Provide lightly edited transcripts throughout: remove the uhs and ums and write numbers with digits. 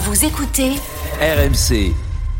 Vous écoutez RMC.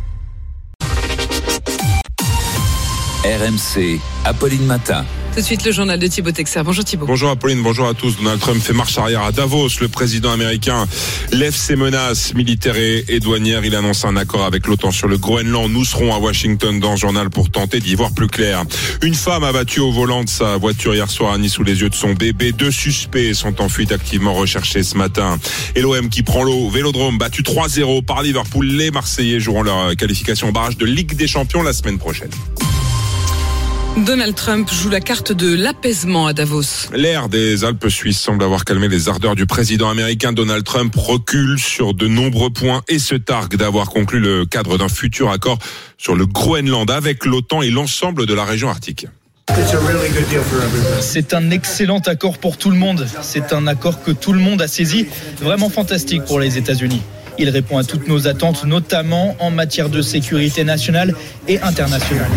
RMC, Apolline Matin. Tout de suite, le journal de Thibaut Texer. Bonjour Thibaut. Bonjour Apolline, bonjour à tous. Donald Trump fait marche arrière à Davos. Le président américain lève ses menaces militaires et douanières. Il annonce un accord avec l'OTAN sur le Groenland. Nous serons à Washington dans ce journal pour tenter d'y voir plus clair. Une femme abattue au volant de sa voiture hier soir à Nice sous les yeux de son bébé. 2 suspects sont en fuite activement recherchés ce matin. Et l'OM qui prend l'eau au Vélodrome, battu 3-0 par Liverpool. Les Marseillais joueront leur qualification au barrage de Ligue des Champions la semaine prochaine. Donald Trump joue la carte de l'apaisement à Davos. L'air des Alpes suisses semble avoir calmé les ardeurs du président américain. Donald Trump recule sur de nombreux points et se targue d'avoir conclu le cadre d'un futur accord sur le Groenland avec l'OTAN et l'ensemble de la région arctique. C'est un excellent accord pour tout le monde. C'est un accord que tout le monde a saisi. Vraiment fantastique pour les États-Unis. Il répond à toutes nos attentes, notamment en matière de sécurité nationale et internationale.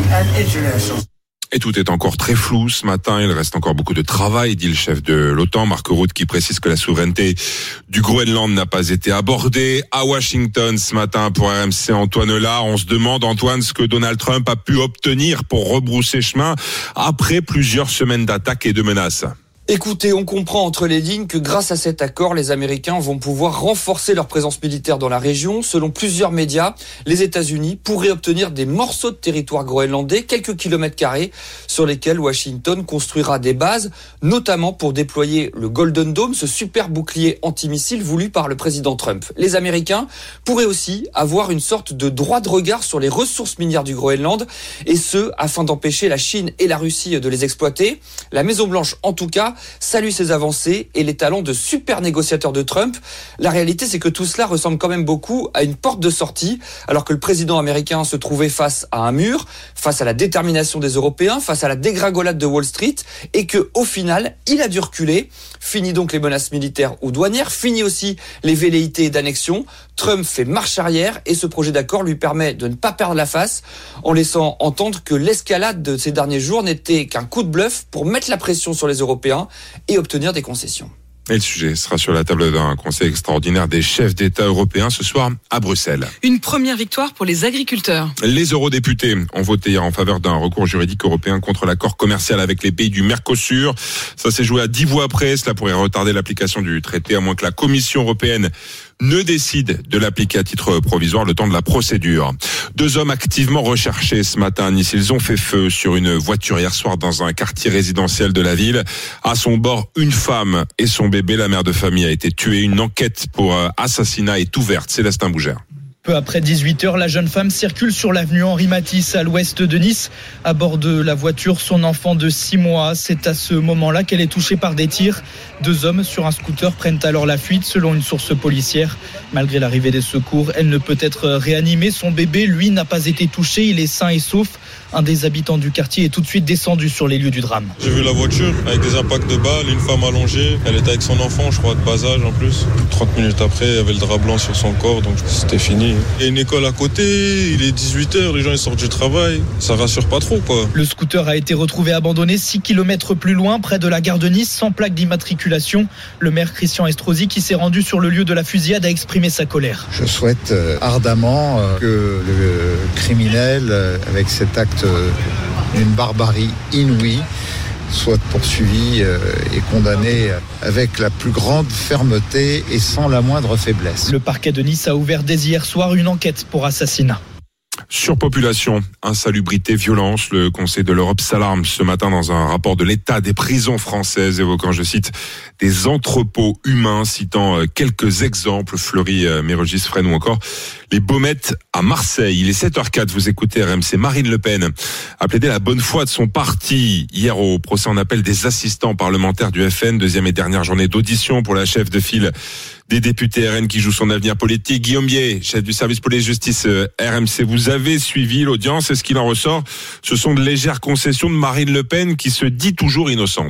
Et tout est encore très flou ce matin. Il reste encore beaucoup de travail, dit le chef de l'OTAN, Mark Rutte, qui précise que la souveraineté du Groenland n'a pas été abordée. À Washington ce matin pour RMC, Antoine Lard. On se demande, Antoine, ce que Donald Trump a pu obtenir pour rebrousser chemin après plusieurs semaines d'attaques et de menaces. Écoutez, on comprend entre les lignes que grâce à cet accord, les Américains vont pouvoir renforcer leur présence militaire dans la région. Selon plusieurs médias, les États-Unis pourraient obtenir des morceaux de territoire groenlandais, quelques kilomètres carrés, sur lesquels Washington construira des bases, notamment pour déployer le Golden Dome, ce super bouclier antimissile voulu par le président Trump. Les Américains pourraient aussi avoir une sorte de droit de regard sur les ressources minières du Groenland, et ce, afin d'empêcher la Chine et la Russie de les exploiter. La Maison-Blanche, en tout cas, salue ces avancées et les talents de super négociateurs de Trump. La réalité, c'est que tout cela ressemble quand même beaucoup à une porte de sortie, alors que le président américain se trouvait face à un mur, face à la détermination des Européens, face à la dégringolade de Wall Street, et que, au final, il a dû reculer. Fini donc les menaces militaires ou douanières, fini aussi les velléités d'annexion. Trump fait marche arrière et ce projet d'accord lui permet de ne pas perdre la face en laissant entendre que l'escalade de ces derniers jours n'était qu'un coup de bluff pour mettre la pression sur les Européens et obtenir des concessions. Et le sujet sera sur la table d'un conseil extraordinaire des chefs d'État européens ce soir à Bruxelles. Une première victoire pour les agriculteurs. Les eurodéputés ont voté hier en faveur d'un recours juridique européen contre l'accord commercial avec les pays du Mercosur. Ça s'est joué à 10 voix près. Cela pourrait retarder l'application du traité à moins que la Commission européenne ne décide de l'appliquer à titre provisoire le temps de la procédure. 2 hommes activement recherchés ce matin à Nice. Ils ont fait feu sur une voiture hier soir dans un quartier résidentiel de la ville. À son bord, une femme et son bébé. La mère de famille a été tuée. Une enquête pour assassinat est ouverte. Célestin Bougère. Peu après 18h, la jeune femme circule sur l'avenue Henri Matisse à l'ouest de Nice. À bord de la voiture, son enfant de 6 mois. C'est à ce moment-là qu'elle est touchée par des tirs. 2 hommes sur un scooter prennent alors la fuite selon une source policière. Malgré l'arrivée des secours, elle ne peut être réanimée. Son bébé, lui, n'a pas été touché. Il est sain et sauf. Un des habitants du quartier est tout de suite descendu sur les lieux du drame. J'ai vu la voiture avec des impacts de balles, une femme allongée. Elle était avec son enfant, je crois, de bas âge en plus. 30 minutes après, il y avait le drap blanc sur son corps, donc c'était fini. Il y a une école à côté, il est 18h, les gens ils sortent du travail. Ça rassure pas trop, quoi. Le scooter a été retrouvé abandonné 6 km plus loin, près de la gare de Nice, sans plaque d'immatriculation. Le maire Christian Estrosi, qui s'est rendu sur le lieu de la fusillade, a exprimé sa colère. Je souhaite ardemment que le criminel, avec cet acte d'une barbarie inouïe, soit poursuivi et condamné avec la plus grande fermeté et sans la moindre faiblesse. Le parquet de Nice a ouvert dès hier soir une enquête pour assassinat. Surpopulation, insalubrité, violence. Le Conseil de l'Europe s'alarme ce matin dans un rapport de l'état des prisons françaises évoquant, je cite, des entrepôts humains, citant quelques exemples, Fleury, Mérogis, Fresnes ou encore les Baumettes à Marseille. Il est 7h04, vous écoutez RMC. Marine Le Pen a plaidé la bonne foi de son parti hier au procès en appel des assistants parlementaires du FN, 2e et dernière journée d'audition pour la chef de file des députés RN qui joue son avenir politique. Guillaume Bier, chef du service police-justice RMC, vous avez suivi l'audience et ce qu'il en ressort, ce sont de légères concessions de Marine Le Pen qui se dit toujours innocente.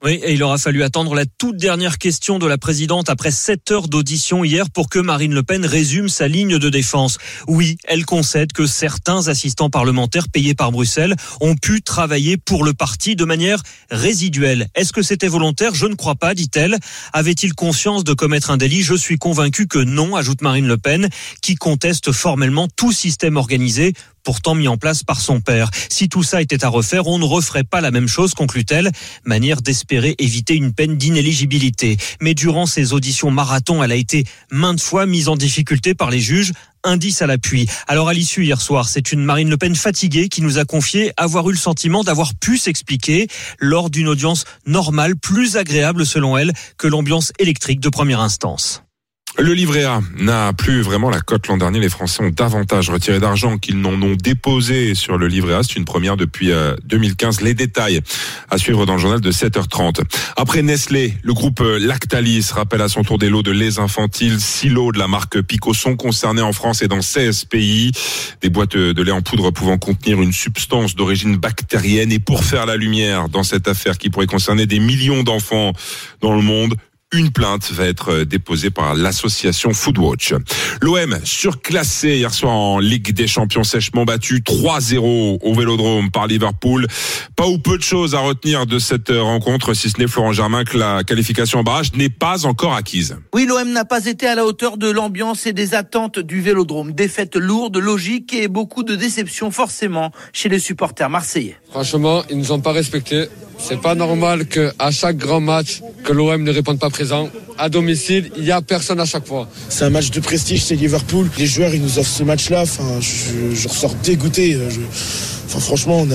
Oui, et il aura fallu attendre la toute dernière question de la présidente après 7 heures d'audition hier pour que Marine Le Pen résume sa ligne de défense. Oui, elle concède que certains assistants parlementaires payés par Bruxelles ont pu travailler pour le parti de manière résiduelle. Est-ce que c'était volontaire ? Je ne crois pas, dit-elle. Avait-il conscience de commettre un délit ? Je suis convaincu que non, ajoute Marine Le Pen, qui conteste formellement tout système organisé pourtant mis en place par son père. Si tout ça était à refaire, on ne referait pas la même chose, conclut-elle, manière d'espérer éviter une peine d'inéligibilité. Mais durant ces auditions marathon, elle a été maintes fois mise en difficulté par les juges, indice à l'appui. Alors à l'issue hier soir, c'est une Marine Le Pen fatiguée qui nous a confié avoir eu le sentiment d'avoir pu s'expliquer lors d'une audience normale, plus agréable selon elle que l'ambiance électrique de première instance. Le livret A n'a plus vraiment la cote l'an dernier. Les Français ont davantage retiré d'argent qu'ils n'en ont déposé sur le livret A. C'est une première depuis 2015. Les détails à suivre dans le journal de 7h30. Après Nestlé, le groupe Lactalis rappelle à son tour des lots de lait infantile. 6 lots de la marque Pico sont concernés en France et dans 16 pays. Des boîtes de lait en poudre pouvant contenir une substance d'origine bactérienne. Et pour faire la lumière dans cette affaire qui pourrait concerner des millions d'enfants dans le monde, une plainte va être déposée par l'association Foodwatch. L'OM surclassé hier soir en Ligue des Champions, sèchement battu 3-0 au Vélodrome par Liverpool. Pas ou peu de choses à retenir de cette rencontre, si ce n'est Florent Germain que la qualification en barrage n'est pas encore acquise. Oui, l'OM n'a pas été à la hauteur de l'ambiance et des attentes du Vélodrome. Défaite lourde, logique et beaucoup de déception forcément chez les supporters marseillais. Franchement, ils nous ont pas respectés. C'est pas normal qu'à chaque grand match, que l'OM ne réponde pas présent. À domicile, il y a personne à chaque fois. C'est un match de prestige, c'est Liverpool. Les joueurs, ils nous offrent ce match-là. Enfin, je ressors dégoûté. Franchement,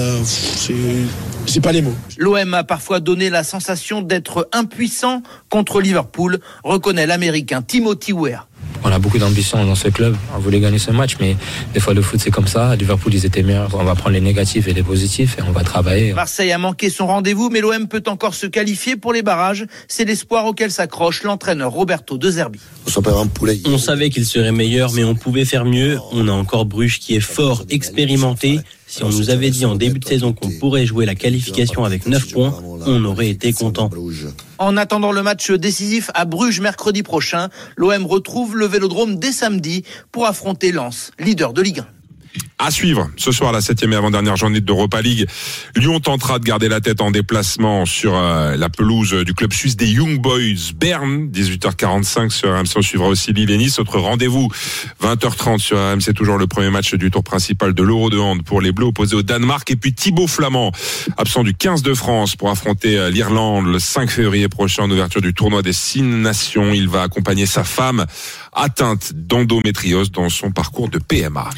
j'ai pas les mots. L'OM a parfois donné la sensation d'être impuissant contre Liverpool, reconnaît l'Américain Timothy Weah. On a beaucoup d'ambition dans ce club, on voulait gagner ce match, mais des fois le foot c'est comme ça. À Liverpool ils étaient meilleurs, on va prendre les négatifs et les positifs et on va travailler. Marseille a manqué son rendez-vous, mais l'OM peut encore se qualifier pour les barrages. C'est l'espoir auquel s'accroche l'entraîneur Roberto De Zerbi. On savait qu'il serait meilleur, mais on pouvait faire mieux. On a encore Bruges qui est fort, expérimenté. Si on nous avait dit en début de saison qu'on pourrait jouer la qualification avec 9 points, on aurait été content. En attendant le match décisif à Bruges mercredi prochain, l'OM retrouve le Vélodrome dès samedi pour affronter Lens, leader de Ligue 1. À suivre ce soir la 7e et avant-dernière journée d'Europa League. Lyon tentera de garder la tête en déplacement sur la pelouse du club suisse des Young Boys Berne. 18h45 sur RMC. On suivra aussi Lille et Nice. Autre rendez-vous 20h30 sur RMC. Toujours le premier match du tour principal de l'Euro de hand pour les Bleus opposés au Danemark. Et puis Thibaut Flamand, absent du 15 de France pour affronter l'Irlande le 5 février prochain en ouverture du tournoi des 6 nations. Il va accompagner sa femme atteinte d'endométriose dans son parcours de PMA.